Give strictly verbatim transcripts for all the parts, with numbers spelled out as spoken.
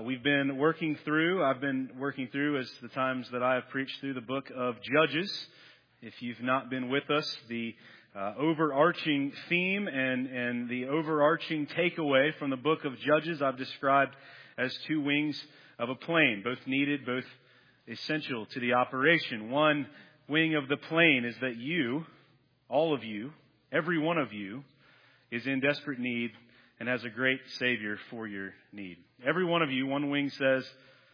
we've been working through, I've been working through as the times that I have preached through the book of Judges. If you've not been with us, the uh, overarching theme and, and the overarching takeaway from the book of Judges I've described as two wings of a plane, both needed, both essential to the operation. One wing of the plane is that you, all of you, every one of you, is in desperate need and has a great Savior for your need. Every one of you, one wing says,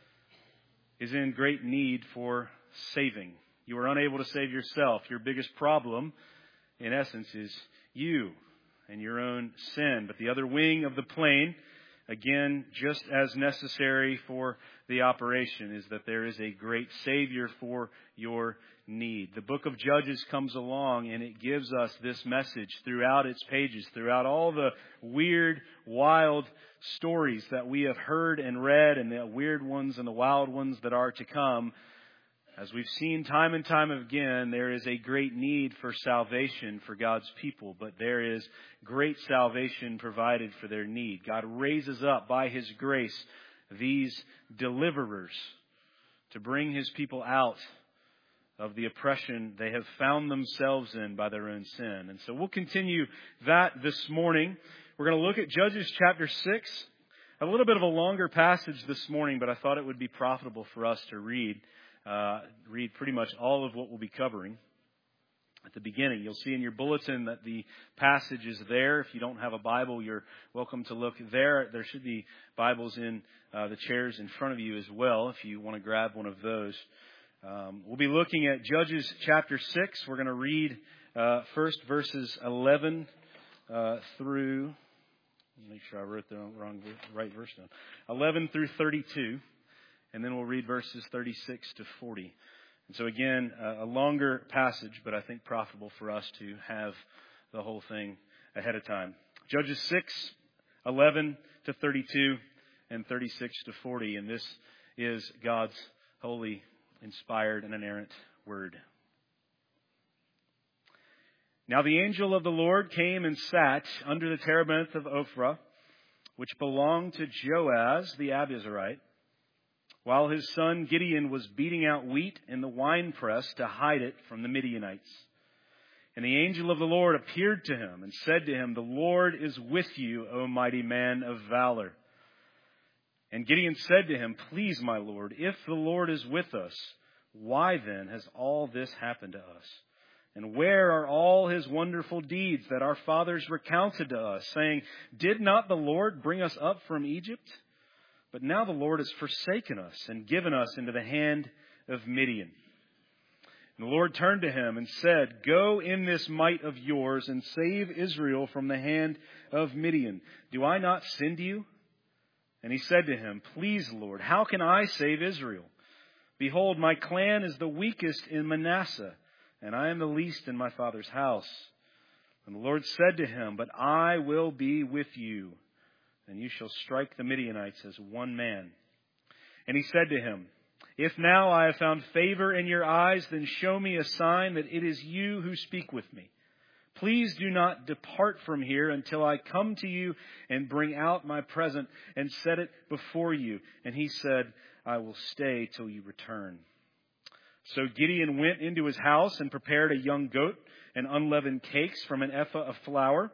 is in great need for saving. You are unable to save yourself. Your biggest problem, in essence, is you and your own sin. But the other wing of the plane, again, just as necessary for the operation, is that there is a great Savior for your need. The book of Judges comes along and it gives us this message throughout its pages, throughout all the weird, wild stories that we have heard and read, and the weird ones and the wild ones that are to come. As we've seen time and time again, there is a great need for salvation for God's people, but there is great salvation provided for their need. God raises up by His grace these deliverers to bring His people out of the oppression they have found themselves in by their own sin. And so we'll continue that this morning. We're going to look at Judges chapter six, a little bit of a longer passage this morning, but I thought it would be profitable for us to read. Uh, read pretty much all of what we'll be covering. At the beginning, you'll see in your bulletin that the passage is there. If you don't have a Bible, you're welcome to look there. There should be Bibles in uh, the chairs in front of you as well, if you want to grab one of those. Um, we'll be looking at Judges chapter six. We're going to read uh, first verses eleven uh, through, make sure I wrote the wrong, right verse down, eleven through thirty-two. And then we'll read verses thirty-six to forty. And so again, a longer passage, but I think profitable for us to have the whole thing ahead of time. Judges six, eleven to thirty-two, and thirty-six to forty. And this is God's holy, inspired, and inerrant word. Now the angel of the Lord came and sat under the terebinth of Ophrah, which belonged to Joaz the Abiezrite, while his son Gideon was beating out wheat in the winepress to hide it from the Midianites. And the angel of the Lord appeared to him and said to him, "The Lord is with you, O mighty man of valor." And Gideon said to him, "Please, my Lord, if the Lord is with us, why then has all this happened to us? And where are all his wonderful deeds that our fathers recounted to us, saying, 'Did not the Lord bring us up from Egypt?' But now the Lord has forsaken us and given us into the hand of Midian." And the Lord turned to him and said, "Go in this might of yours and save Israel from the hand of Midian. Do I not send you?" And he said to him, "Please, Lord, how can I save Israel? Behold, my clan is the weakest in Manasseh, and I am the least in my father's house." And the Lord said to him, "But I will be with you, and you shall strike the Midianites as one man." And he said to him, "If now I have found favor in your eyes, then show me a sign that it is you who speak with me. Please do not depart from here until I come to you and bring out my present and set it before you." And he said, "I will stay till you return." So Gideon went into his house and prepared a young goat and unleavened cakes from an ephah of flour.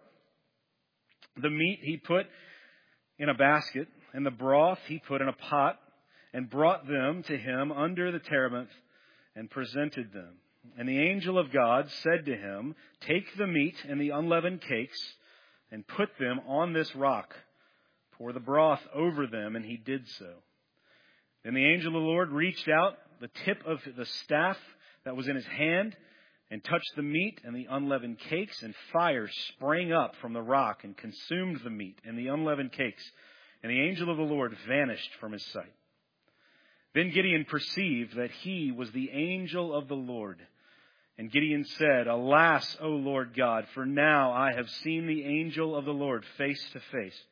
The meat he put in a basket, and the broth he put in a pot, and brought them to him under the terebinth, and presented them. And the angel of God said to him, "Take the meat and the unleavened cakes, and put them on this rock. Pour the broth over them," and he did so. Then the angel of the Lord reached out the tip of the staff that was in his hand, and touched the meat and the unleavened cakes, and fire sprang up from the rock and consumed the meat and the unleavened cakes. And the angel of the Lord vanished from his sight. Then Gideon perceived that he was the angel of the Lord. And Gideon said, "Alas, O Lord God, for now I have seen the angel of the Lord face to face."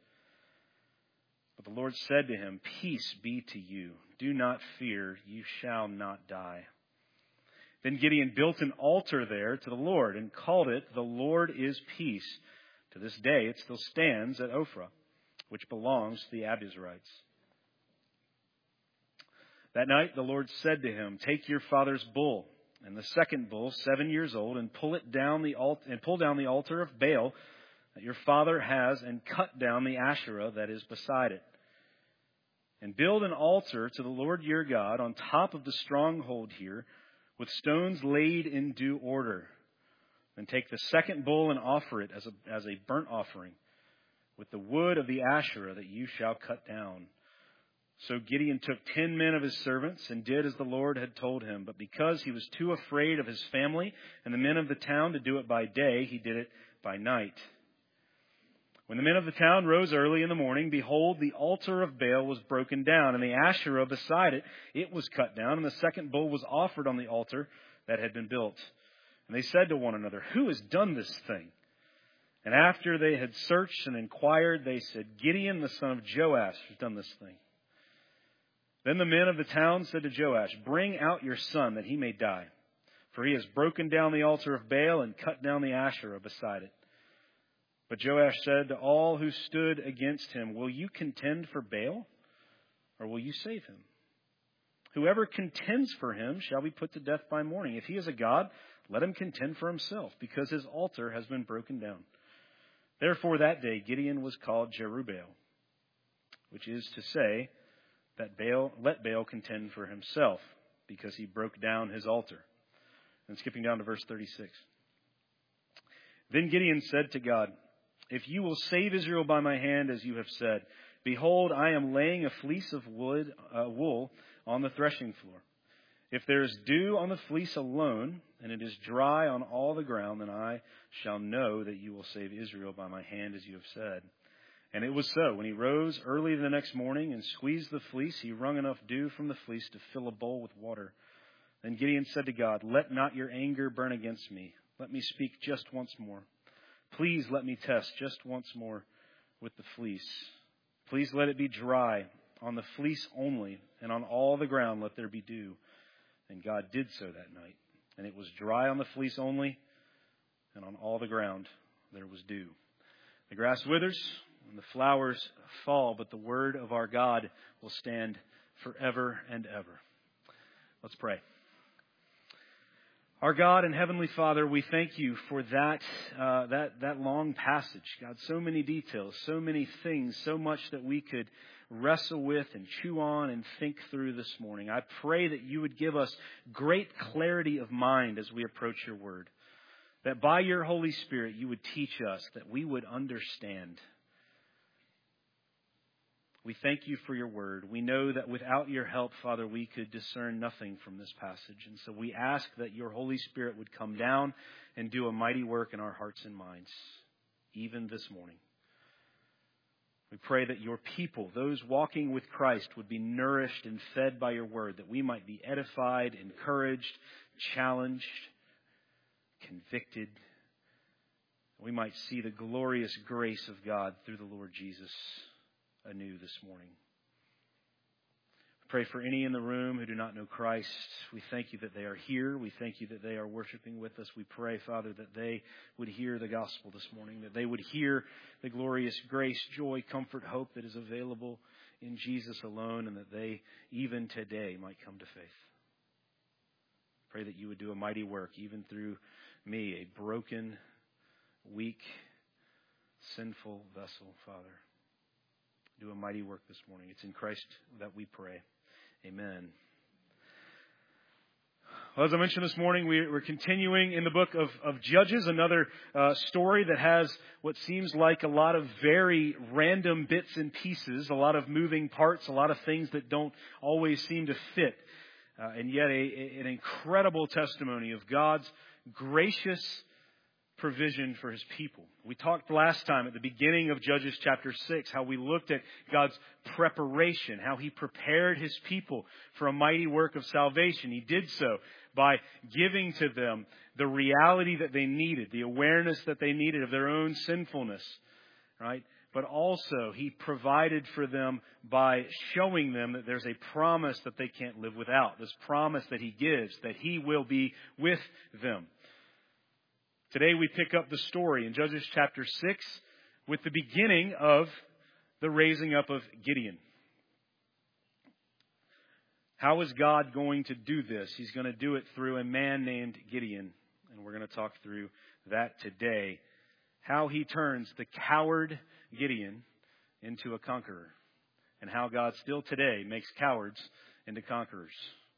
But the Lord said to him, "Peace be to you. Do not fear. You shall not die." Then Gideon built an altar there to the Lord and called it, "The Lord is Peace." To this day it still stands at Ophrah, which belongs to the Abiezrites. That night the Lord said to him, "Take your father's bull and the second bull, seven years old, and pull it down the alt- and pull down the altar of Baal that your father has, and cut down the Asherah that is beside it. And build an altar to the Lord your God on top of the stronghold here, with stones laid in due order. Then take the second bull and offer it as a, as a burnt offering, with the wood of the Asherah that you shall cut down." So Gideon took ten men of his servants and did as the Lord had told him. But because he was too afraid of his family and the men of the town to do it by day, he did it by night. When the men of the town rose early in the morning, behold, the altar of Baal was broken down, and the Asherah beside it, it was cut down, and the second bull was offered on the altar that had been built. And they said to one another, "Who has done this thing?" And after they had searched and inquired, they said, "Gideon, the son of Joash, has done this thing." Then the men of the town said to Joash, "Bring out your son, that he may die. For he has broken down the altar of Baal and cut down the Asherah beside it." But Joash said to all who stood against him, "Will you contend for Baal, or will you save him? Whoever contends for him shall be put to death by morning. If he is a god, let him contend for himself, because his altar has been broken down." Therefore that day Gideon was called Jerubbaal, which is to say, that Baal, let Baal contend for himself, because he broke down his altar. And skipping down to verse thirty-six. Then Gideon said to God, "If you will save Israel by my hand, as you have said, behold, I am laying a fleece of wood, uh, wool on the threshing floor. If there is dew on the fleece alone, and it is dry on all the ground, then I shall know that you will save Israel by my hand, as you have said." And it was so. When he rose early the next morning and squeezed the fleece, he wrung enough dew from the fleece to fill a bowl with water. Then Gideon said to God, "Let not your anger burn against me. Let me speak just once more. Please let me test just once more with the fleece. Please let it be dry on the fleece only, and on all the ground let there be dew." And God did so that night. And it was dry on the fleece only, and on all the ground there was dew. The grass withers and the flowers fall, but the word of our God will stand forever and ever. Let's pray. Our God and Heavenly Father, we thank you for that uh, that that long passage. God, so many details, so many things, so much that we could wrestle with and chew on and think through this morning. I pray that you would give us great clarity of mind as we approach your word. That by your Holy Spirit you would teach us, that we would understand. We thank you for your word. We know that without your help, Father, we could discern nothing from this passage. And so we ask that your Holy Spirit would come down and do a mighty work in our hearts and minds, even this morning. We pray that your people, those walking with Christ, would be nourished and fed by your word, that we might be edified, encouraged, challenged, convicted. We might see the glorious grace of God through the Lord Jesus anew this morning. We pray for any in the room who do not know Christ. We thank you that they are here. We thank you that they are worshiping with us. We pray, Father, that they would hear the gospel this morning, that they would hear the glorious grace, joy, comfort, hope that is available in Jesus alone, and that they, even today, might come to faith. Pray that you would do a mighty work, even through me, a broken, weak, sinful vessel, Father. Do a mighty work this morning. It's in Christ that we pray. Amen. Well, as I mentioned this morning, we, we're continuing in the book of, of Judges, another uh, story that has what seems like a lot of very random bits and pieces, a lot of moving parts, a lot of things that don't always seem to fit, uh, and yet a, a, an incredible testimony of God's gracious provision for his people. We talked last time at the beginning of Judges chapter six, how we looked at God's preparation, how he prepared his people for a mighty work of salvation. He did so by giving to them the reality that they needed, the awareness that they needed of their own sinfulness, right? But also he provided for them by showing them that there's a promise that they can't live without. This promise that he gives, that he will be with them. Today we pick up the story in Judges chapter six with the beginning of the raising up of Gideon. How is God going to do this? He's going to do it through a man named Gideon. And we're going to talk through that today. How he turns the coward Gideon into a conqueror. And how God still today makes cowards into conquerors.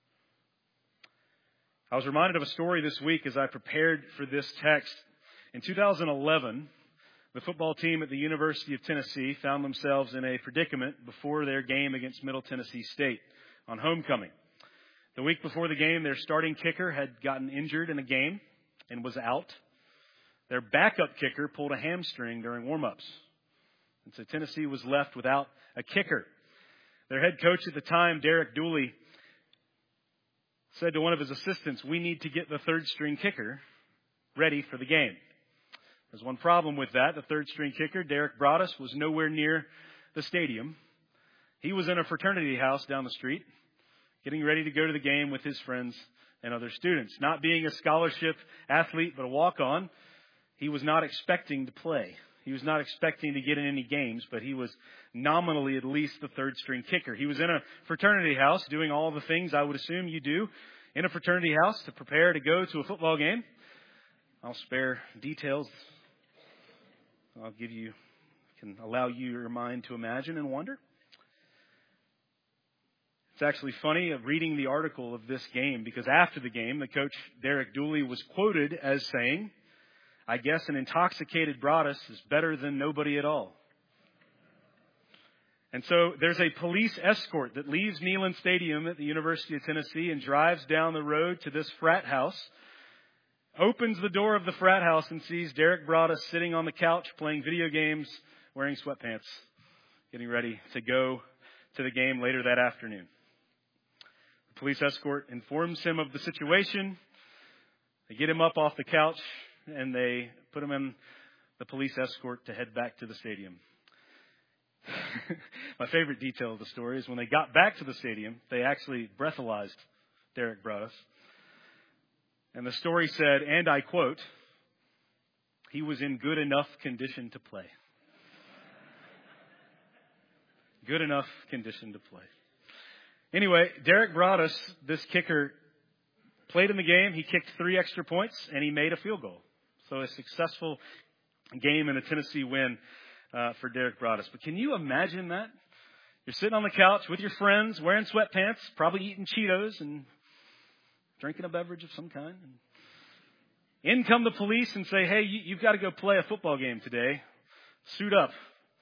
I was reminded of a story this week as I prepared for this text. In two thousand eleven, the football team at the University of Tennessee found themselves in a predicament before their game against Middle Tennessee State on homecoming. The week before the game, their starting kicker had gotten injured in a game and was out. Their backup kicker pulled a hamstring during warm-ups. And so Tennessee was left without a kicker. Their head coach at the time, Derek Dooley, said to one of his assistants, "We need to get the third string kicker ready for the game." There's one problem with that. The third string kicker, Derek Broaddus, was nowhere near the stadium. He was in a fraternity house down the street, getting ready to go to the game with his friends and other students. Not being a scholarship athlete, but a walk-on, he was not expecting to play. He was not expecting to get in any games, but he was nominally at least the third string kicker. He was in a fraternity house doing all the things I would assume you do in a fraternity house to prepare to go to a football game. I'll spare details. I'll give you, can allow you your mind to imagine and wonder. It's actually funny of reading the article of this game because after the game, the coach, Derek Dooley, was quoted as saying, "I guess an intoxicated Broaddus is better than nobody at all." And so there's a police escort that leaves Neyland Stadium at the University of Tennessee and drives down the road to this frat house, opens the door of the frat house and sees Derek Broaddus sitting on the couch playing video games, wearing sweatpants, getting ready to go to the game later that afternoon. The police escort informs him of the situation. They get him up off the couch and they put him in the police escort to head back to the stadium. My favorite detail of the story is when they got back to the stadium, they actually breathalyzed Derek Broaddus. And the story said, and I quote, "He was in good enough condition to play." Good enough condition to play. Anyway, Derek Broaddus, this kicker, played in the game. He kicked three extra points and he made a field goal. So a successful game and a Tennessee win uh, for Derek Broaddus. But can you imagine that? You're sitting on the couch with your friends, wearing sweatpants, probably eating Cheetos and drinking a beverage of some kind. And in come the police and say, "Hey, you, you've got to go play a football game today. Suit up."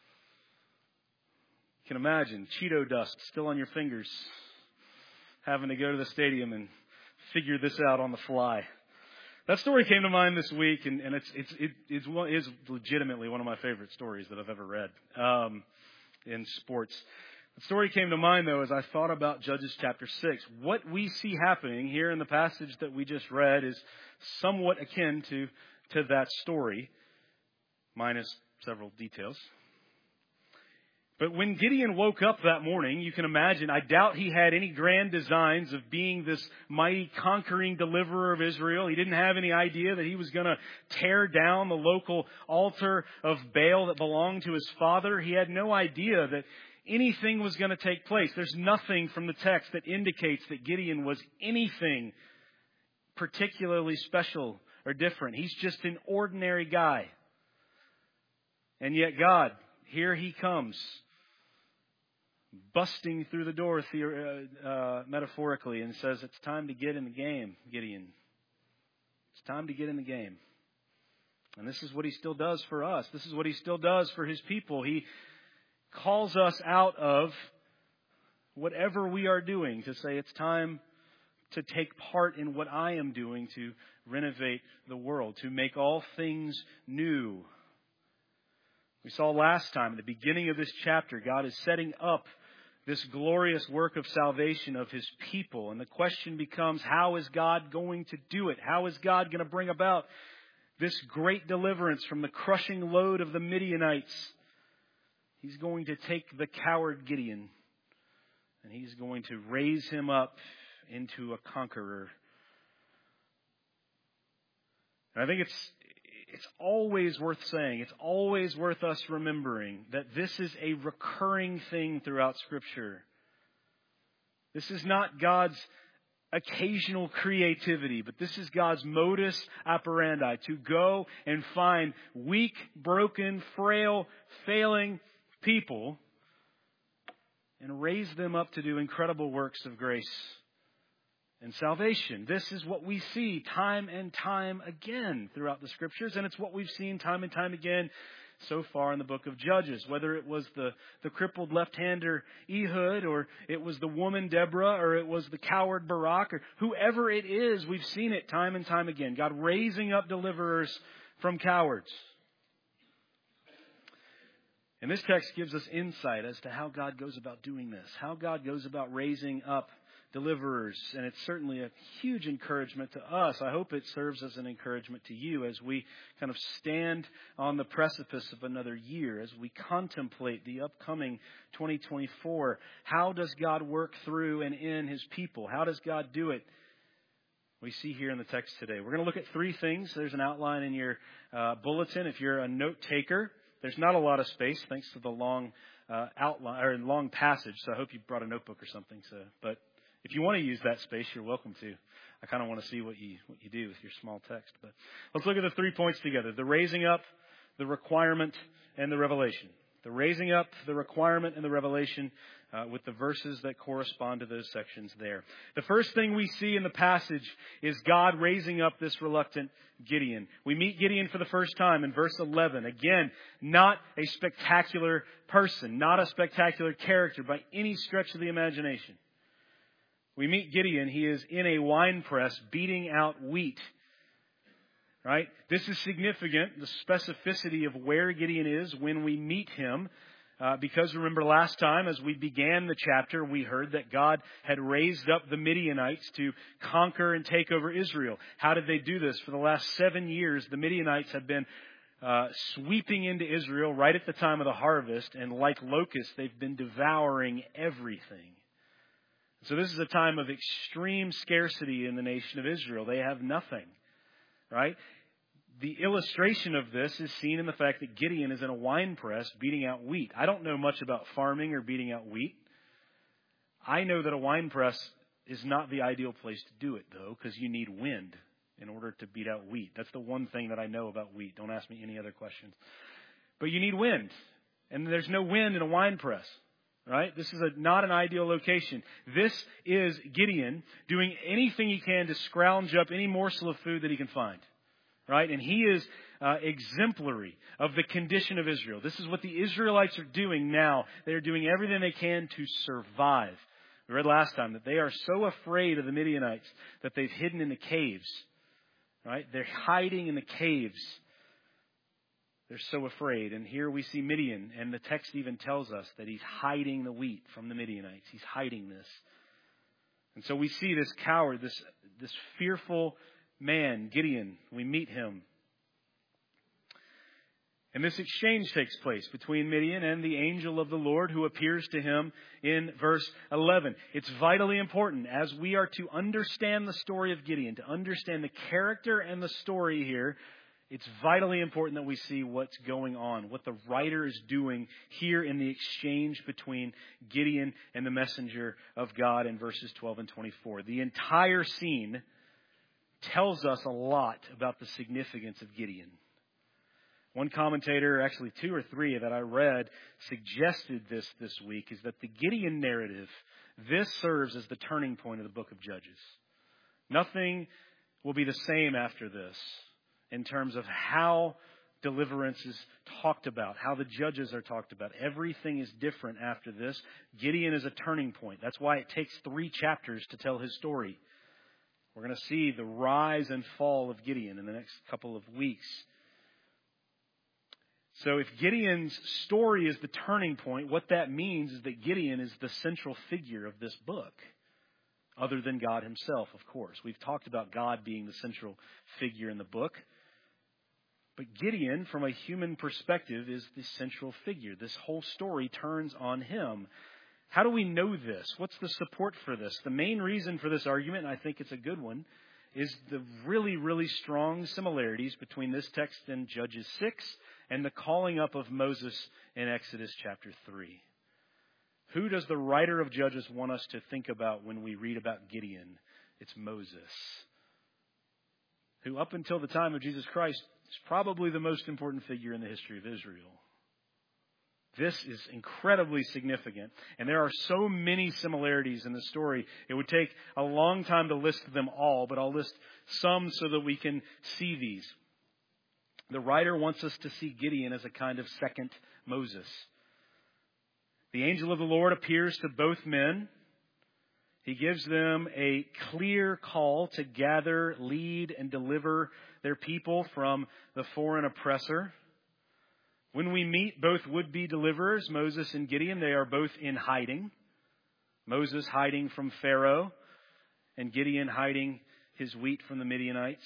You can imagine Cheeto dust still on your fingers, having to go to the stadium and figure this out on the fly. That story came to mind this week, and, and it's it's it is one, is legitimately one of my favorite stories that I've ever read um, in sports. The story came to mind, though, as I thought about Judges chapter six. What we see happening here in the passage that we just read is somewhat akin to to that story, minus several details. But when Gideon woke up that morning, you can imagine, I doubt he had any grand designs of being this mighty conquering deliverer of Israel. He didn't have any idea that he was going to tear down the local altar of Baal that belonged to his father. He had no idea that anything was going to take place. There's nothing from the text that indicates that Gideon was anything particularly special or different. He's just an ordinary guy. And yet God, here he comes, busting through the door uh, uh, metaphorically, and says, "It's time to get in the game, Gideon. It's time to get in the game." And this is what he still does for us. This is what he still does for his people. He calls us out of whatever we are doing to say, "It's time to take part in what I am doing to renovate the world, to make all things new." We saw last time, at the beginning of this chapter, God is setting up this glorious work of salvation of his people. And the question becomes, how is God going to do it? How is God going to bring about this great deliverance from the crushing load of the Midianites? He's going to take the coward Gideon and he's going to raise him up into a conqueror. And I think it's It's always worth saying, it's always worth us remembering that this is a recurring thing throughout Scripture. This is not God's occasional creativity, but this is God's modus operandi, to go and find weak, broken, frail, failing people and raise them up to do incredible works of grace and salvation. This is what we see time and time again throughout the Scriptures, and it's what we've seen time and time again so far in the book of Judges. Whether it was the, the crippled left-hander Ehud, or it was the woman Deborah, or it was the coward Barak, or whoever it is, we've seen it time and time again. God raising up deliverers from cowards. And this text gives us insight as to how God goes about doing this, how God goes about raising up deliverers. And it's certainly a huge encouragement to us. I hope it serves as an encouragement to you as we kind of stand on the precipice of another year, as we contemplate the upcoming twenty twenty-four. How does God work through and in His people? How does God do it? We see here in the text today. We're going to look at three things. There's an outline in your uh, bulletin if you're a note taker. There's not a lot of space thanks to the long uh, outline or long passage. So I hope you brought a notebook or something. So, but if you want to use that space, you're welcome to. I kind of want to see what you what you do with your small text. But let's look at the three points together: the raising up, the requirement, and the revelation. The raising up, the requirement, and the revelation, uh, with the verses that correspond to those sections there. The first thing we see in the passage is God raising up this reluctant Gideon. We meet Gideon for the first time in verse eleven. Again, not a spectacular person, not a spectacular character by any stretch of the imagination. We meet Gideon. He is in a wine press beating out wheat. Right? This is significant, the specificity of where Gideon is when we meet him. Uh, because remember last time as we began the chapter, we heard that God had raised up the Midianites to conquer and take over Israel. How did they do this? For the last seven years, the Midianites have been uh, sweeping into Israel right at the time of the harvest. And like locusts, they've been devouring everything. So this is a time of extreme scarcity in the nation of Israel. They have nothing. Right? The illustration of this is seen in the fact that Gideon is in a wine press beating out wheat. I don't know much about farming or beating out wheat. I know that a wine press is not the ideal place to do it, though, because you need wind in order to beat out wheat. That's the one thing that I know about wheat. Don't ask me any other questions. But you need wind. And there's no wind in a wine press. Right? This is a, not an ideal location. This is Gideon doing anything he can to scrounge up any morsel of food that he can find. Right? And he is uh, exemplary of the condition of Israel. This is what the Israelites are doing now. They are doing everything they can to survive. We read last time that they are so afraid of the Midianites that they've hidden in the caves. Right? They're hiding in the caves. They're so afraid. And here we see Midian, and the text even tells us that he's hiding the wheat from the Midianites. He's hiding this. And so we see this coward, this, this fearful man, Gideon. We meet him. And this exchange takes place between Midian and the angel of the Lord who appears to him in verse eleven. It's vitally important as we are to understand the story of Gideon, to understand the character and the story here. It's vitally important that we see what's going on, what the writer is doing here in the exchange between Gideon and the messenger of God in verses twelve and twenty-four. The entire scene tells us a lot about the significance of Gideon. One commentator, actually two or three that I read, suggested this this week, is that the Gideon narrative, this serves as the turning point of the book of Judges. Nothing will be the same after this. In terms of how deliverance is talked about, how the judges are talked about. Everything is different after this. Gideon is a turning point. That's why it takes three chapters to tell his story. We're going to see the rise and fall of Gideon in the next couple of weeks. So if Gideon's story is the turning point, what that means is that Gideon is the central figure of this book. Other than God himself, of course. We've talked about God being the central figure in the book. But Gideon, from a human perspective, is the central figure. This whole story turns on him. How do we know this? What's the support for this? The main reason for this argument, and I think it's a good one, is the really, really strong similarities between this text in Judges six and the calling up of Moses in Exodus chapter three. Who does the writer of Judges want us to think about when we read about Gideon? It's Moses, who up until the time of Jesus Christ is probably the most important figure in the history of Israel. This is incredibly significant, and there are so many similarities in the story. It would take a long time to list them all, but I'll list some so that we can see these. The writer wants us to see Gideon as a kind of second Moses. The angel of the Lord appears to both men. He gives them a clear call to gather, lead, and deliver their people from the foreign oppressor. When we meet both would-be deliverers, Moses and Gideon, they are both in hiding. Moses hiding from Pharaoh, and Gideon hiding his wheat from the Midianites.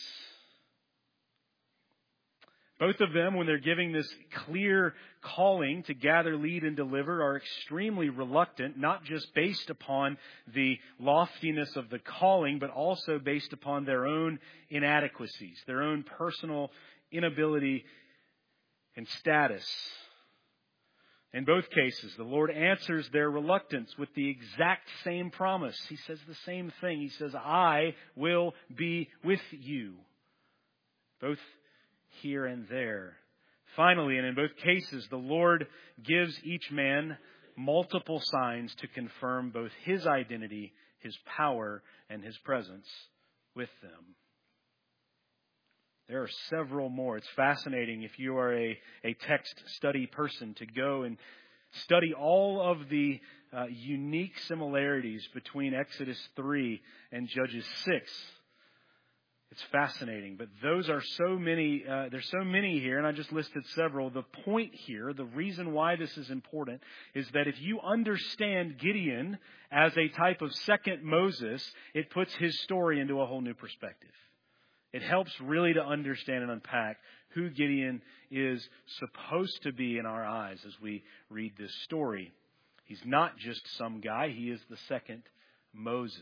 Both of them, when they're giving this clear calling to gather, lead, and deliver, are extremely reluctant, not just based upon the loftiness of the calling, but also based upon their own inadequacies, their own personal inability and status. In both cases, the Lord answers their reluctance with the exact same promise. He says the same thing. He says, I will be with you. Both here and there. Finally, and in both cases, the Lord gives each man multiple signs to confirm both his identity, his power, and his presence with them. There are several more. It's fascinating if you are a, a text study person to go and study all of the uh, unique similarities between Exodus three and Judges six. It's fascinating, but those are so many, uh, there's so many here, and I just listed several. The point here, the reason why this is important, is that if you understand Gideon as a type of second Moses, it puts his story into a whole new perspective. It helps really to understand and unpack who Gideon is supposed to be in our eyes as we read this story. He's not just some guy, he is the second Moses.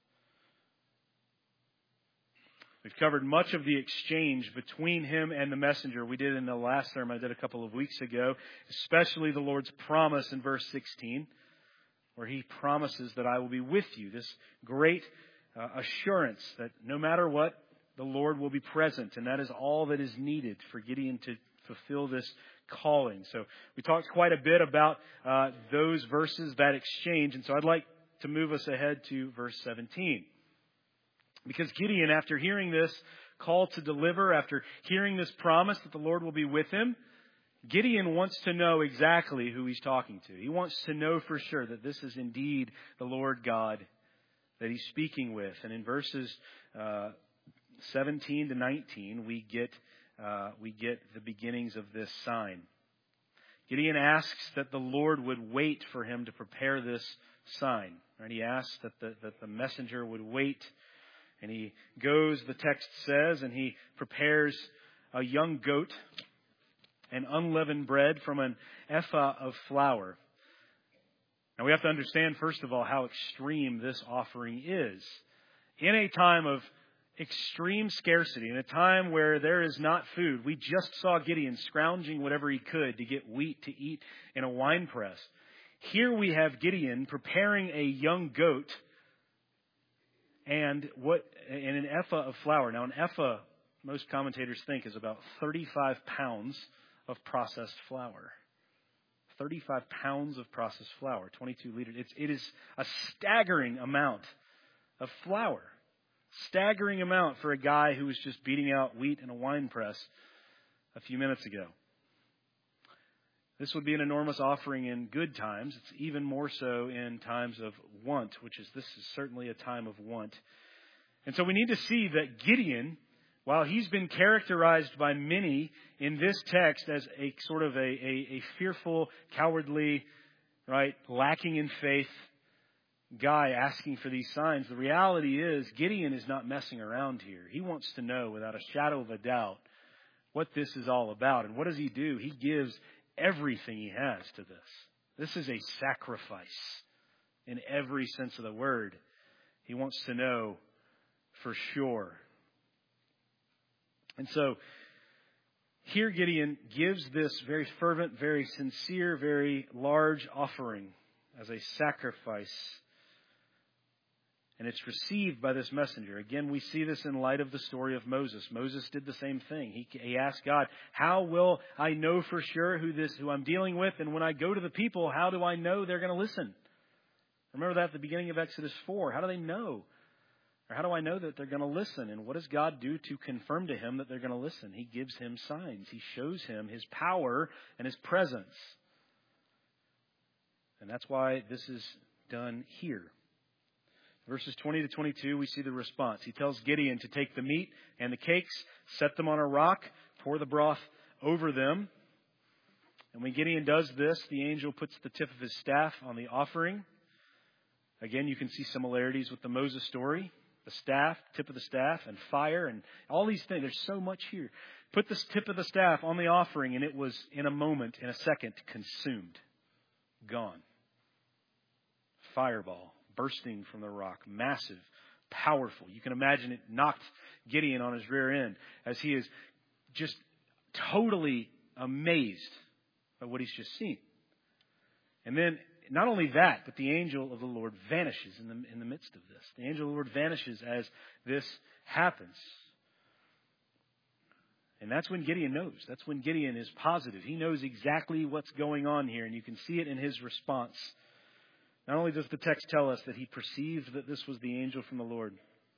We've covered much of the exchange between him and the messenger. We did in the last sermon I did a couple of weeks ago, especially the Lord's promise in verse sixteen, where he promises that I will be with you. This great uh, assurance that no matter what, the Lord will be present. And that is all that is needed for Gideon to fulfill this calling. So we talked quite a bit about uh, those verses, that exchange. And so I'd like to move us ahead to verse seventeen. Because Gideon, after hearing this call to deliver, after hearing this promise that the Lord will be with him, Gideon wants to know exactly who he's talking to. He wants to know for sure that this is indeed the Lord God that he's speaking with. And in verses uh, seventeen to nineteen, we get uh, we get the beginnings of this sign. Gideon asks that the Lord would wait for him to prepare this sign. Right? He asks that the that the messenger would wait. And he goes, the text says, and he prepares a young goat and unleavened bread from an ephah of flour. Now we have to understand, first of all, how extreme this offering is. In a time of extreme scarcity, in a time where there is not food, we just saw Gideon scrounging whatever he could to get wheat to eat in a wine press. Here we have Gideon preparing a young goat And what in an ephah of flour. Now, an ephah, most commentators think, is about thirty-five pounds of processed flour. thirty-five pounds of processed flour, twenty-two liters. It's, it is a staggering amount of flour. Staggering amount for a guy who was just beating out wheat in a wine press a few minutes ago. This would be an enormous offering in good times. It's even more so in times of want, which is, this is certainly a time of want. And so we need to see that Gideon, while he's been characterized by many in this text as a sort of a, a, a fearful, cowardly, right, lacking in faith guy asking for these signs, the reality is Gideon is not messing around here. He wants to know without a shadow of a doubt what this is all about. And what does he do? He gives everything he has to this. This is a sacrifice in every sense of the word. He wants to know for sure. And so here Gideon gives this very fervent, very sincere, very large offering as a sacrifice. And it's received by this messenger. Again, we see this in light of the story of Moses. Moses did the same thing. He, he asked God, how will I know for sure who this, who I'm dealing with? And when I go to the people, how do I know they're going to listen? Remember that at the beginning of Exodus four. How do they know? Or how do I know that they're going to listen? And what does God do to confirm to him that they're going to listen? He gives him signs. He shows him his power and his presence. And that's why this is done here. Verses twenty to twenty-two, we see the response. He tells Gideon to take the meat and the cakes, set them on a rock, pour the broth over them. And when Gideon does this, the angel puts the tip of his staff on the offering. Again, you can see similarities with the Moses story. The staff, tip of the staff, and fire, and all these things. There's so much here. Put the tip of the staff on the offering, and it was in a moment, in a second, consumed. Gone. Fireball bursting from the rock. Massive. Powerful. You can imagine it knocked Gideon on his rear end as he is just totally amazed by what he's just seen. And then, not only that, but the angel of the Lord vanishes in the, in the midst of this. The angel of the Lord vanishes as this happens. And that's when Gideon knows. That's when Gideon is positive. He knows exactly what's going on here, and you can see it in his response. Not only does the text tell us that he perceived that this was the angel from the Lord,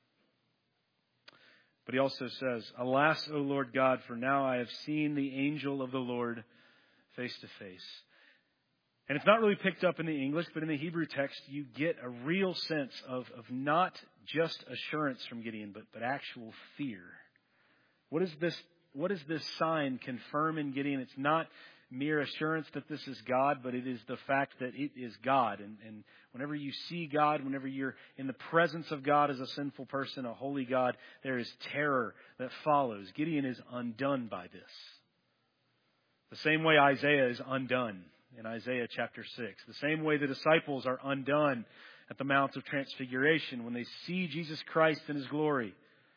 but he also says, Alas, O Lord God, for now I have seen the angel of the Lord face to face. And it's not really picked up in the English, but in the Hebrew text, you get a real sense of, of not just assurance from Gideon, but, but actual fear. What is this, what does this sign confirm in Gideon? It's not mere assurance that this is God, but it is the fact that it is God. And, and whenever you see God, whenever you're in the presence of God as a sinful person, a holy God, there is terror that follows. Gideon is undone by this. The same way Isaiah is undone in Isaiah chapter six. The same way the disciples are undone at the Mount of Transfiguration when they see Jesus Christ in His glory.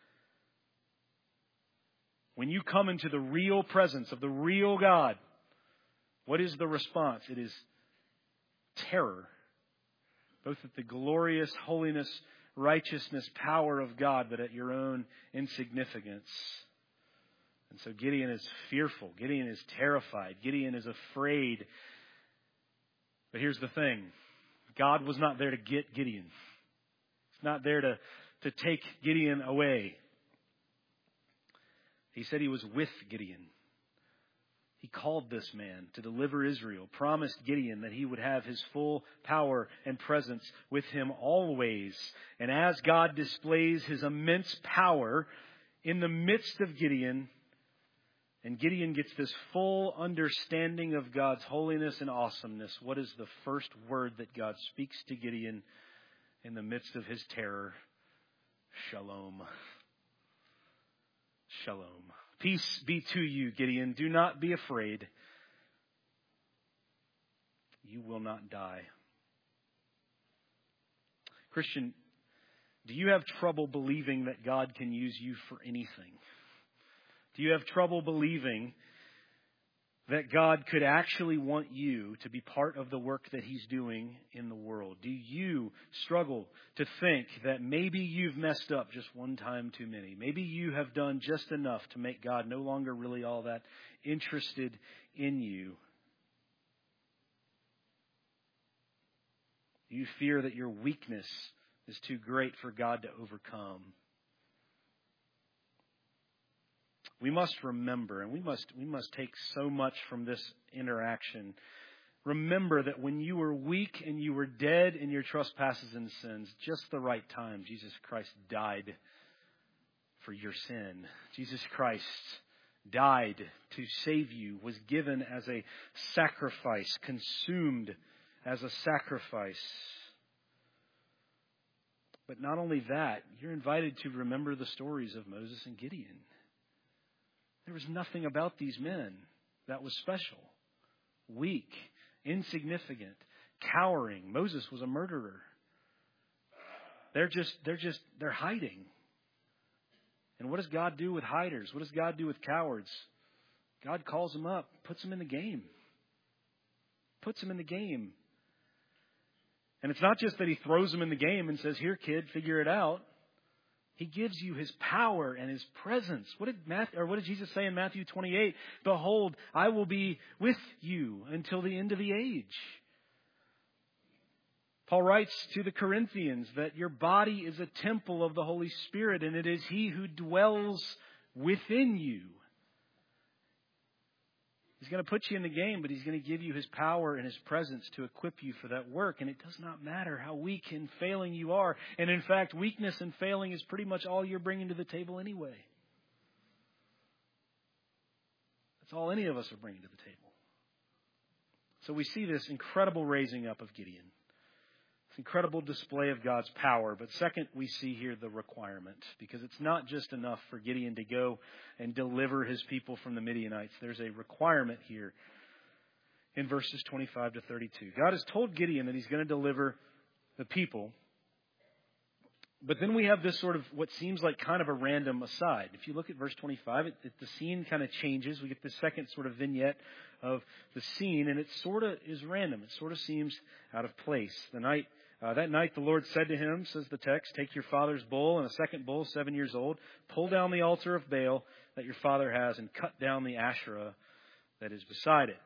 When you come into the real presence of the real God, what is the response? It is terror. Both at the glorious holiness, righteousness, power of God, but at your own insignificance. And so Gideon is fearful. Gideon is terrified. Gideon is afraid. But here's the thing. God was not there to get Gideon. He's not there to, to take Gideon away. He said He was with Gideon. He called this man to deliver Israel, promised Gideon that he would have His full power and presence with him always. And as God displays His immense power in the midst of Gideon, and Gideon gets this full understanding of God's holiness and awesomeness, what is the first word that God speaks to Gideon in the midst of his terror? Shalom. Shalom. Peace be to you, Gideon. Do not be afraid. You will not die. Christian, do you have trouble believing that God can use you for anything? Do you have trouble believing that God could actually want you to be part of the work that He's doing in the world? Do you struggle to think that maybe you've messed up just one time too many? Maybe you have done just enough to make God no longer really all that interested in you? Do you fear that your weakness is too great for God to overcome? We must remember, and we must we must take so much from this interaction. Remember that when you were weak and you were dead in your trespasses and sins, just the right time, Jesus Christ died for your sin. Jesus Christ died to save you, was given as a sacrifice, consumed as a sacrifice. But not only that, you're invited to remember the stories of Moses and Gideon. There was nothing about these men that was special. Weak, insignificant, cowering. Moses was a murderer. They're just, they're just, they're hiding. And what does God do with hiders? What does God do with cowards? God calls them up, puts them in the game. Puts them in the game. And it's not just that he throws them in the game and says, here, kid, figure it out. He gives you his power and his presence. What did Matthew, or what did Jesus say in Matthew twenty-eight? Behold, I will be with you until the end of the age. Paul writes to the Corinthians that your body is a temple of the Holy Spirit, and it is He who dwells within you. He's going to put you in the game, but He's going to give you His power and His presence to equip you for that work. And it does not matter how weak and failing you are. And in fact, weakness and failing is pretty much all you're bringing to the table anyway. That's all any of us are bringing to the table. So we see this incredible raising up of Gideon. This incredible display of God's power. But second, we see here the requirement. Because it's not just enough for Gideon to go and deliver his people from the Midianites. There's a requirement here in verses twenty-five to thirty-two. God has told Gideon that He's going to deliver the people. But then we have this sort of what seems like kind of a random aside. If you look at verse twenty-five, it, it, the scene kind of changes. We get the second sort of vignette of the scene, and it sort of is random. It sort of seems out of place. The night uh, that night, the Lord said to him, says the text, take your father's bull and a second bull, seven years old, pull down the altar of Baal that your father has, and cut down the Asherah that is beside it.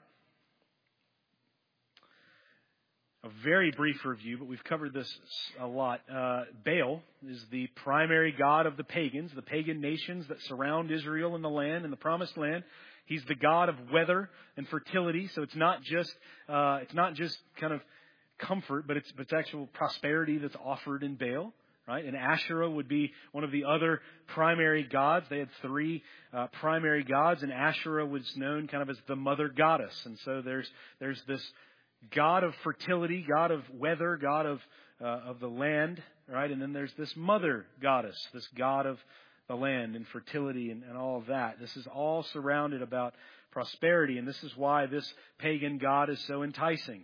A very brief review, but we've covered this a lot. Uh, Baal is the primary god of the pagans, the pagan nations that surround Israel in the land, in the promised land. He's the god of weather and fertility. So it's not just uh, it's not just kind of comfort, but it's, but it's actual prosperity that's offered in Baal. Right? And Asherah would be one of the other primary gods. They had three uh, primary gods, and Asherah was known kind of as the mother goddess. And so there's there's this God of fertility, God of weather, God of uh, of the land, right? And then there's this mother goddess, this God of the land and fertility and, and all of that. This is all surrounded about prosperity, and this is why this pagan god is so enticing.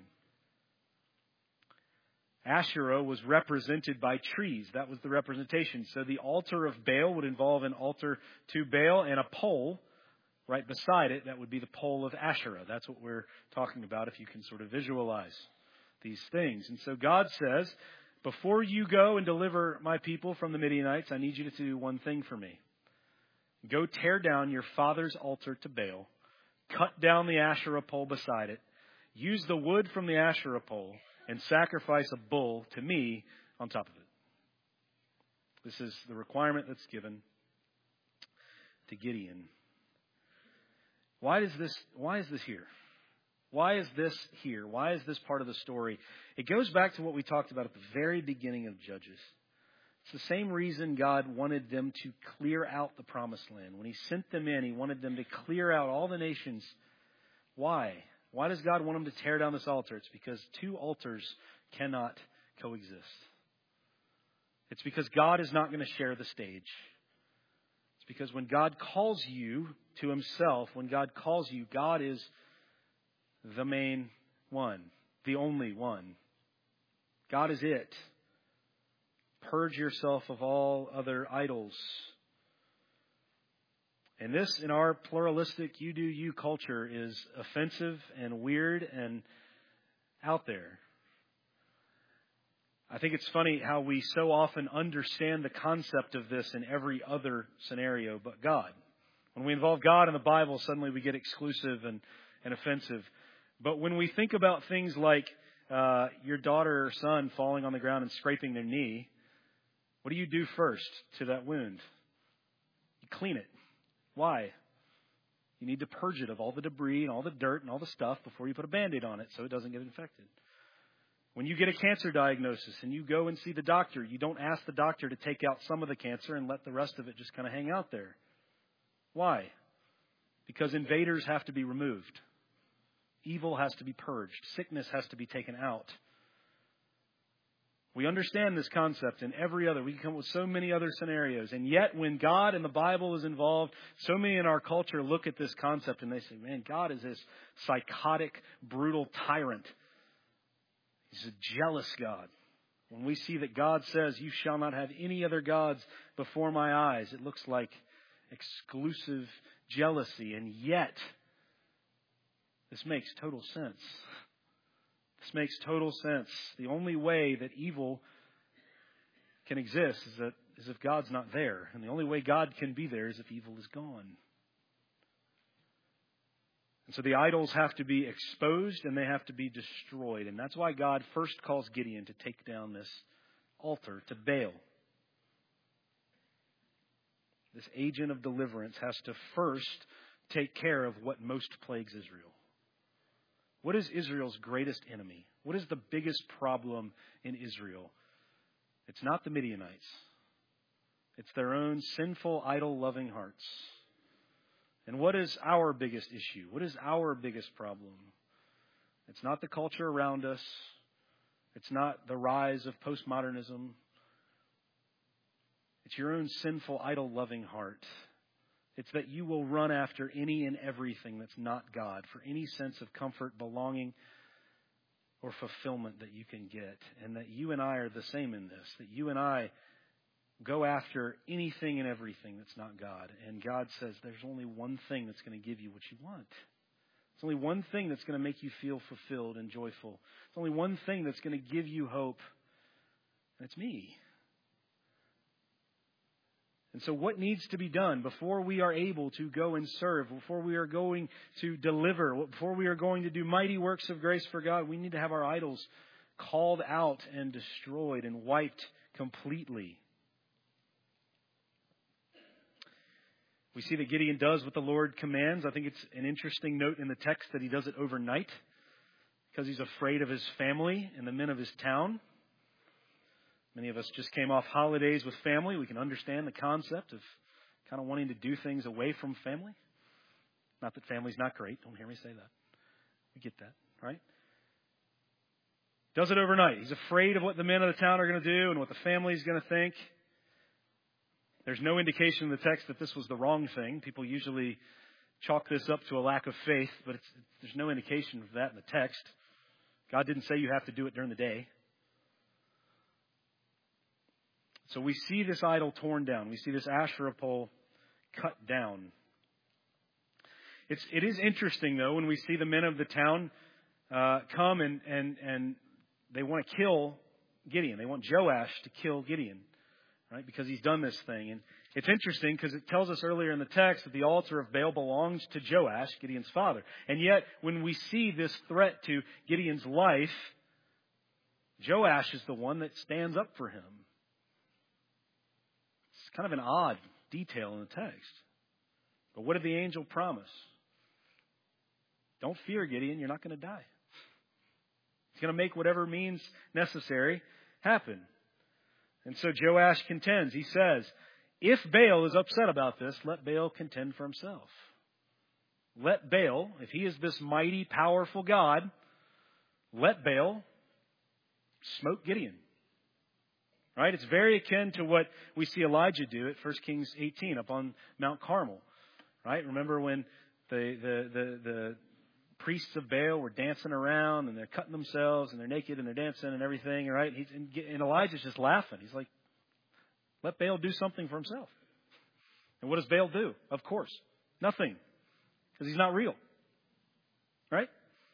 Asherah was represented by trees. That was the representation. So the altar of Baal would involve an altar to Baal and a pole right beside it. That would be the pole of Asherah. That's what we're talking about if you can sort of visualize these things. And so God says, before you go and deliver my people from the Midianites, I need you to do one thing for me. Go tear down your father's altar to Baal, cut down the Asherah pole beside it, use the wood from the Asherah pole, and sacrifice a bull to me on top of it. This is the requirement that's given to Gideon. Why is this, why is this here? Why is this here? Why is this part of the story? It goes back to what we talked about at the very beginning of Judges. It's the same reason God wanted them to clear out the promised land. When He sent them in, He wanted them to clear out all the nations. Why? Why does God want them to tear down this altar? It's because two altars cannot coexist. It's because God is not going to share the stage. It's because when God calls you to Himself, when God calls you, God is the main one, the only one. God is it. Purge yourself of all other idols. And this, in our pluralistic you do you culture, is offensive and weird and out there. I think it's funny how we so often understand the concept of this in every other scenario but God. When we involve God in the Bible, suddenly we get exclusive and, and offensive. But when we think about things like uh, your daughter or son falling on the ground and scraping their knee, what do you do first to that wound? You clean it. Why? You need to purge it of all the debris and all the dirt and all the stuff before you put a Band-Aid on it so it doesn't get infected. When you get a cancer diagnosis and you go and see the doctor, you don't ask the doctor to take out some of the cancer and let the rest of it just kind of hang out there. Why? Because invaders have to be removed. Evil has to be purged. Sickness has to be taken out. We understand this concept in every other. We can come up with so many other scenarios. And yet when God and the Bible is involved, so many in our culture look at this concept and they say, man, God is this psychotic, brutal tyrant. He's a jealous God. When we see that God says, you shall not have any other gods before my eyes, it looks like exclusive jealousy. And yet, this makes total sense. This makes total sense. The only way that evil can exist is that is if God's not there. And the only way God can be there is if evil is gone. And so the idols have to be exposed and they have to be destroyed. And that's why God first calls Gideon to take down this altar to Baal. This agent of deliverance has to first take care of what most plagues Israel. What is Israel's greatest enemy? What is the biggest problem in Israel? It's not the Midianites. It's their own sinful, idol-loving hearts. And what is our biggest issue? What is our biggest problem? It's not the culture around us. It's not the rise of postmodernism. It's your own sinful, idol-loving heart. It's that you will run after any and everything that's not God for any sense of comfort, belonging, or fulfillment that you can get. And that you and I are the same in this. That you and I go after anything and everything that's not God. And God says there's only one thing that's going to give you what you want. There's only one thing that's going to make you feel fulfilled and joyful. There's only one thing that's going to give you hope. And it's me. And so what needs to be done before we are able to go and serve, before we are going to deliver, before we are going to do mighty works of grace for God, we need to have our idols called out and destroyed and wiped completely. We see that Gideon does what the Lord commands. I think it's an interesting note in the text that he does it overnight because he's afraid of his family and the men of his town. Many of us just came off holidays with family. We can understand the concept of kind of wanting to do things away from family. Not that family's not great. Don't hear me say that. We get that, right? Does it overnight. He's afraid of what the men of the town are going to do and what the family's going to think. There's no indication in the text that this was the wrong thing. People usually chalk this up to a lack of faith, but it's, there's no indication of that in the text. God didn't say you have to do it during the day. So we see this idol torn down. We see this Asherah pole cut down. It's, it is interesting, though, when we see the men of the town uh, come and, and, and they want to kill Gideon. They want Joash to kill Gideon, right? Because he's done this thing. And it's interesting because it tells us earlier in the text that the altar of Baal belongs to Joash, Gideon's father. And yet, when we see this threat to Gideon's life, Joash is the one that stands up for him. It's kind of an odd detail in the text. But what did the angel promise? Don't fear, Gideon. You're not going to die. He's going to make whatever means necessary happen. And so Joash contends. He says, if Baal is upset about this, let Baal contend for himself. Let Baal, if he is this mighty, powerful God, let Baal smote Gideon. Right? It's very akin to what we see Elijah do at First Kings eighteen up on Mount Carmel. Right? Remember when the, the, the, the priests of Baal were dancing around and they're cutting themselves and they're naked and they're dancing and everything, right? He's, and Elijah's just laughing. He's like, let Baal do something for himself. And what does Baal do? Of course, nothing. Because he's not real. Right?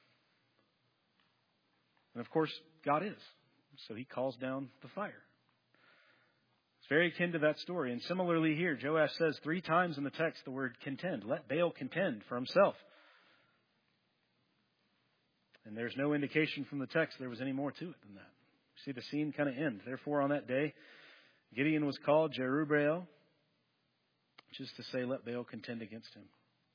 And of course, God is. So he calls down the fire. It's very akin to that story. And similarly here, Joash says three times in the text the word contend. Let Baal contend for himself. And there's no indication from the text there was any more to it than that. See the scene kind of end. Therefore, on that day, Gideon was called Jerubbaal, which is to say, let Baal contend against him.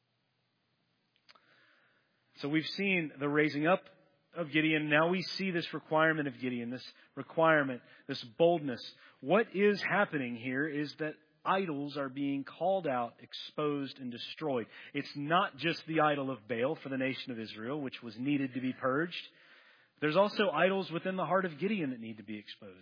So we've seen the raising up of Gideon. Now we see this requirement of Gideon, this requirement, this boldness. What is happening here is that idols are being called out, exposed, and destroyed. It's not just the idol of Baal for the nation of Israel, which was needed to be purged. There's also idols within the heart of Gideon that need to be exposed.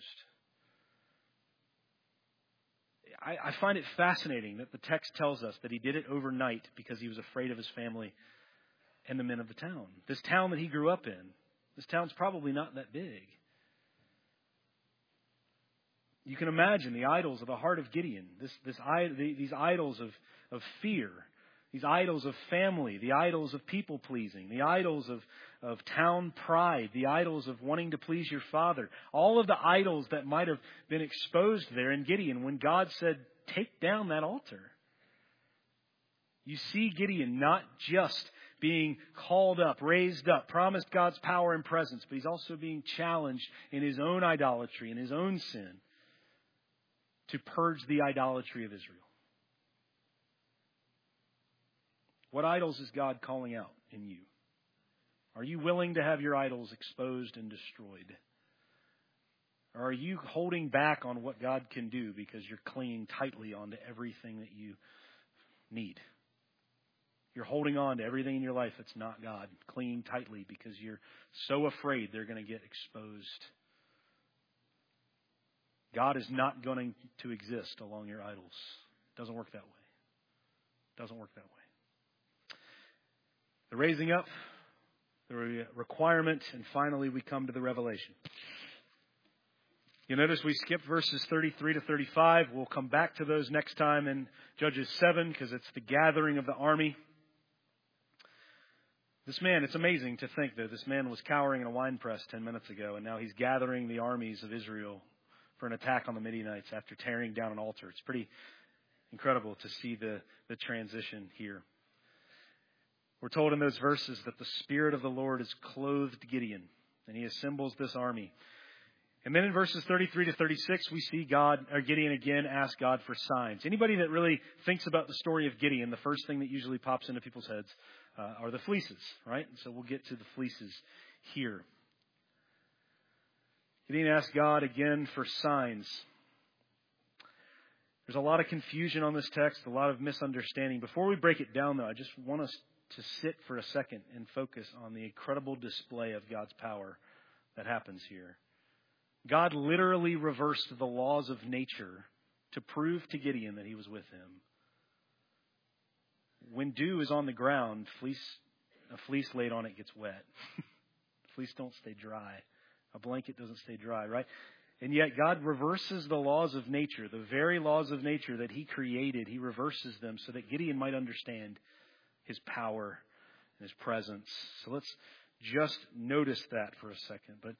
I, I find it fascinating that the text tells us that he did it overnight because he was afraid of his family and the men of the town. This town that he grew up in, this town's probably not that big. You can imagine the idols of the heart of Gideon, this, this, these idols of, of fear These idols of family, the idols of people pleasing, the idols of, of town pride, the idols of wanting to please your father. All of the idols that might have been exposed there in Gideon when God said, take down that altar. You see Gideon not just being called up, raised up, promised God's power and presence, but he's also being challenged in his own idolatry, in his own sin, to purge the idolatry of Israel. What idols is God calling out in you? Are you willing to have your idols exposed and destroyed? Or are you holding back on what God can do because you're clinging tightly onto everything that you need? You're holding on to everything in your life that's not God, clinging tightly because you're so afraid they're going to get exposed. God is not going to exist along your idols. It doesn't work that way. It doesn't work that way. The raising up, the requirement, and finally we come to the revelation. You notice we skip verses thirty-three to thirty-five. We'll come back to those next time in Judges seven because it's the gathering of the army. This man, it's amazing to think that this man was cowering in a wine press ten minutes ago, and now he's gathering the armies of Israel for an attack on the Midianites after tearing down an altar. It's pretty incredible to see the, the transition here. We're told in those verses that the Spirit of the Lord has clothed Gideon, and he assembles this army. And then in verses thirty-three to thirty-six, we see God, or Gideon again, ask God for signs. Anybody that really thinks about the story of Gideon, the first thing that usually pops into people's heads uh, are the fleeces, right? And so we'll get to the fleeces here. Gideon asked God again for signs. There's a lot of confusion on this text, a lot of misunderstanding. Before we break it down, though, I just want us to sit for a second and focus on the incredible display of God's power that happens here. God literally reversed the laws of nature to prove to Gideon that he was with him. When dew is on the ground, fleece, a fleece laid on it gets wet. Fleece don't stay dry. A blanket doesn't stay dry, right? And yet God reverses the laws of nature, the very laws of nature that he created. He reverses them so that Gideon might understand his power and his presence. So let's just notice that for a second. But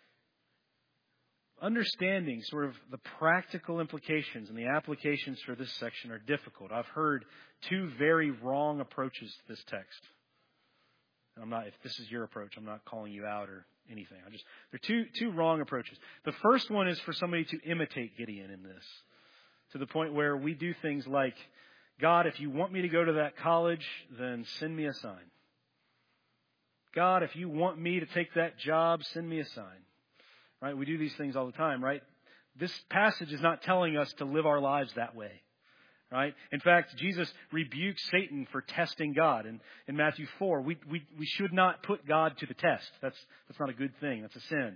understanding sort of the practical implications and the applications for this section are difficult. I've heard two very wrong approaches to this text. And I'm not, if this is your approach, I'm not calling you out or anything. I just, there are two, two wrong approaches. The first one is for somebody to imitate Gideon in this, to the point where we do things like, God, if you want me to go to that college, then send me a sign. God, if you want me to take that job, send me a sign. Right? We do these things all the time, right? This passage is not telling us to live our lives that way. Right? In fact, Jesus rebukes Satan for testing God. And in Matthew four, we, we, we should not put God to the test. That's, that's not a good thing. That's a sin.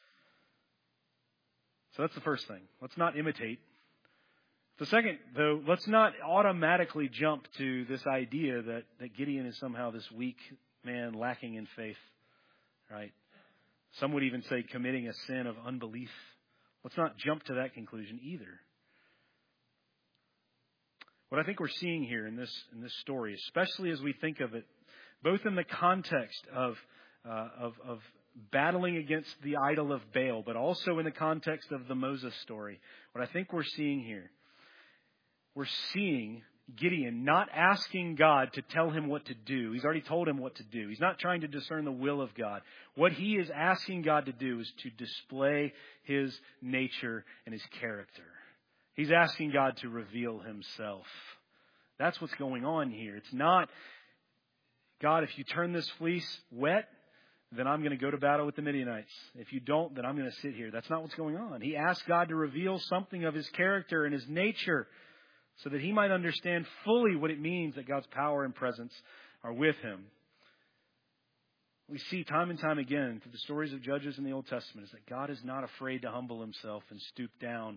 So that's the first thing. Let's not imitate. The second, though, let's not automatically jump to this idea that, that Gideon is somehow this weak man lacking in faith. Right? Some would even say committing a sin of unbelief. Let's not jump to that conclusion either. What I think we're seeing here in this in this story, especially as we think of it, both in the context of uh, of, of battling against the idol of Baal, but also in the context of the Moses story, what I think we're seeing here, we're seeing Gideon not asking God to tell him what to do. He's already told him what to do. He's not trying to discern the will of God. What he is asking God to do is to display his nature and his character. He's asking God to reveal himself. That's what's going on here. It's not, God, if you turn this fleece wet, then I'm going to go to battle with the Midianites. If you don't, then I'm going to sit here. That's not what's going on. He asked God to reveal something of his character and his nature so that he might understand fully what it means that God's power and presence are with him. We see time and time again through the stories of judges in the Old Testament is that God is not afraid to humble himself and stoop down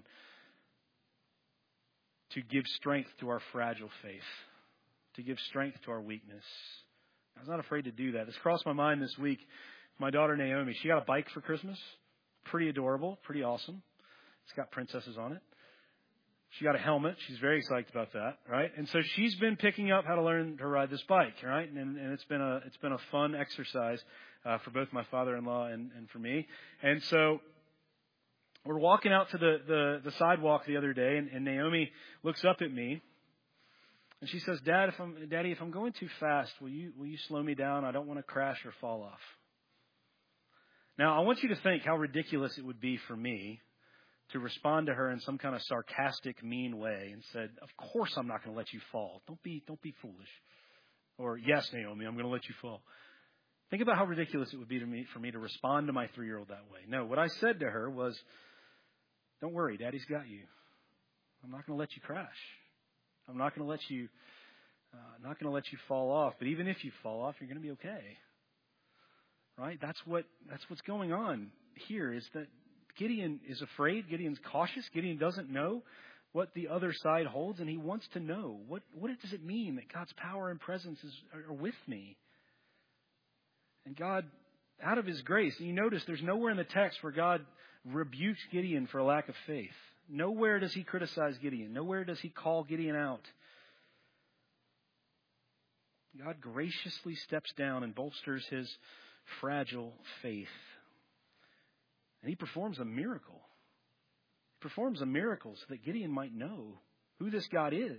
to give strength to our fragile faith, to give strength to our weakness. I was not afraid to do that. This crossed my mind this week. My daughter Naomi, she got a bike for Christmas. Pretty adorable, pretty awesome. It's got princesses on it. She got a helmet. She's very excited about that, right? And so she's been picking up how to learn to ride this bike, right? And, and it's been a it's been a fun exercise uh, for both my father-in-law and, and for me. And so we're walking out to the, the, the sidewalk the other day, and, and Naomi looks up at me, and she says, "Dad, if I'm Daddy, if I'm going too fast, will you will you slow me down? I don't want to crash or fall off." Now, I want you to think how ridiculous it would be for me to respond to her in some kind of sarcastic, mean way and said, "Of course I'm not going to let you fall. Don't be don't be foolish." Or, "Yes, Naomi, I'm going to let you fall." Think about how ridiculous it would be to me for me to respond to my three-year-old that way. No, what I said to her was, "Don't worry, Daddy's got you. I'm not going to let you crash. I'm not going to let you uh, not going to let you fall off. But even if you fall off, you're going to be okay." Right? That's what that's what's going on here, is that Gideon is afraid. Gideon's cautious. Gideon doesn't know what the other side holds, and he wants to know, what, what does it mean that God's power and presence is, are with me? And God, out of his grace, and you notice there's nowhere in the text where God rebukes Gideon for a lack of faith. Nowhere does he criticize Gideon. Nowhere does he call Gideon out. God graciously steps down and bolsters his fragile faith. And he performs a miracle. He performs a miracle so that Gideon might know who this God is.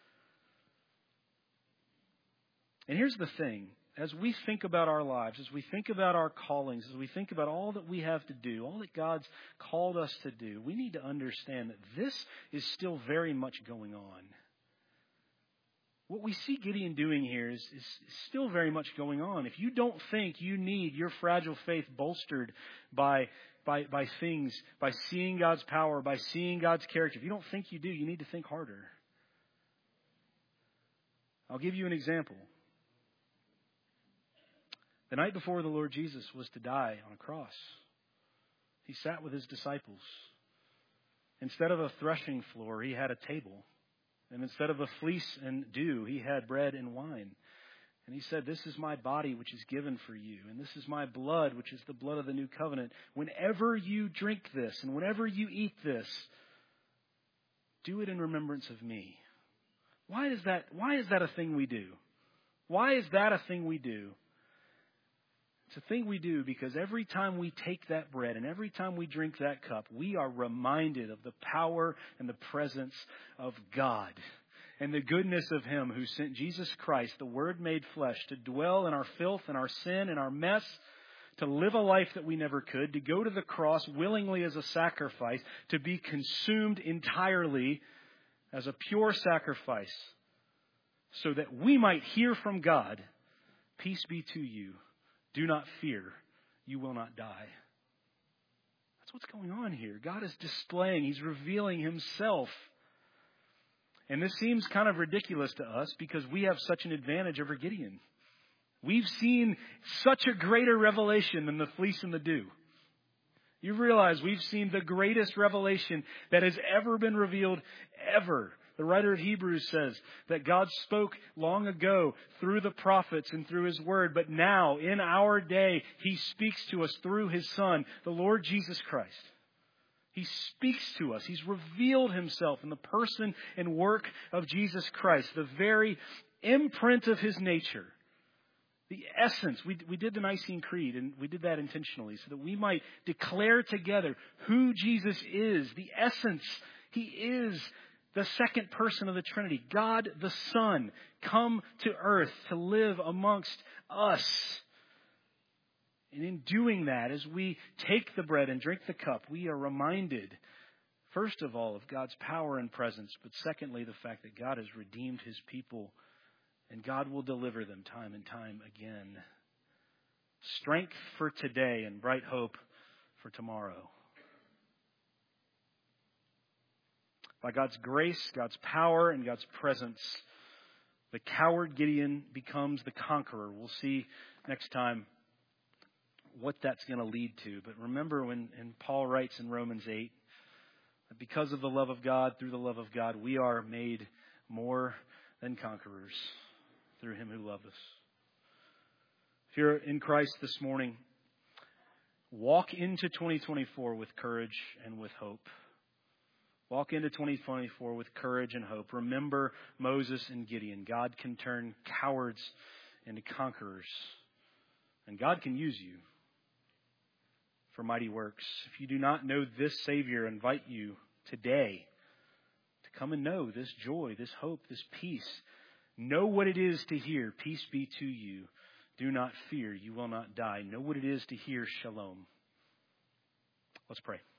And here's the thing. As we think about our lives, as we think about our callings, as we think about all that we have to do, all that God's called us to do, we need to understand that this is still very much going on. What we see Gideon doing here is, is still very much going on. If you don't think you need your fragile faith bolstered by, by, by things, by seeing God's power, by seeing God's character, if you don't think you do, you need to think harder. I'll give you an example. The night before the Lord Jesus was to die on a cross, he sat with his disciples. Instead of a threshing floor, he had a table. And instead of a fleece and dew, he had bread and wine. And he said, "This is my body, which is given for you. And this is my blood, which is the blood of the new covenant. Whenever you drink this and whenever you eat this, do it in remembrance of me." Why is that, why is that a thing we do? Why is that a thing we do? It's a thing we do because every time we take that bread and every time we drink that cup, we are reminded of the power and the presence of God and the goodness of Him who sent Jesus Christ, the Word made flesh, to dwell in our filth and our sin and our mess, to live a life that we never could, to go to the cross willingly as a sacrifice, to be consumed entirely as a pure sacrifice, so that we might hear from God, "Peace be to you. Do not fear, you will not die." That's what's going on here. God is displaying, He's revealing Himself. And this seems kind of ridiculous to us because we have such an advantage over Gideon. We've seen such a greater revelation than the fleece and the dew. You realize we've seen the greatest revelation that has ever been revealed, ever. The writer of Hebrews says that God spoke long ago through the prophets and through His Word, but now, in our day, He speaks to us through His Son, the Lord Jesus Christ. He speaks to us. He's revealed Himself in the person and work of Jesus Christ, the very imprint of His nature. The essence. We, we did the Nicene Creed, and we did that intentionally so that we might declare together who Jesus is. The essence. He is the second person of the Trinity, God the Son, come to earth to live amongst us. And in doing that, as we take the bread and drink the cup, we are reminded, first of all, of God's power and presence, but secondly, the fact that God has redeemed His people and God will deliver them time and time again. Strength for today and bright hope for tomorrow. By God's grace, God's power, and God's presence, the coward Gideon becomes the conqueror. We'll see next time what that's going to lead to. But remember when and Paul writes in Romans eight, that because of the love of God, through the love of God, we are made more than conquerors through Him who loved us. If you're in Christ this morning, walk into twenty twenty-four with courage and with hope. Walk into twenty twenty-four with courage and hope. Remember Moses and Gideon. God can turn cowards into conquerors. And God can use you for mighty works. If you do not know this Savior, I invite you today to come and know this joy, this hope, this peace. Know what it is to hear, peace be to you. Do not fear, you will not die. Know what it is to hear, shalom. Let's pray.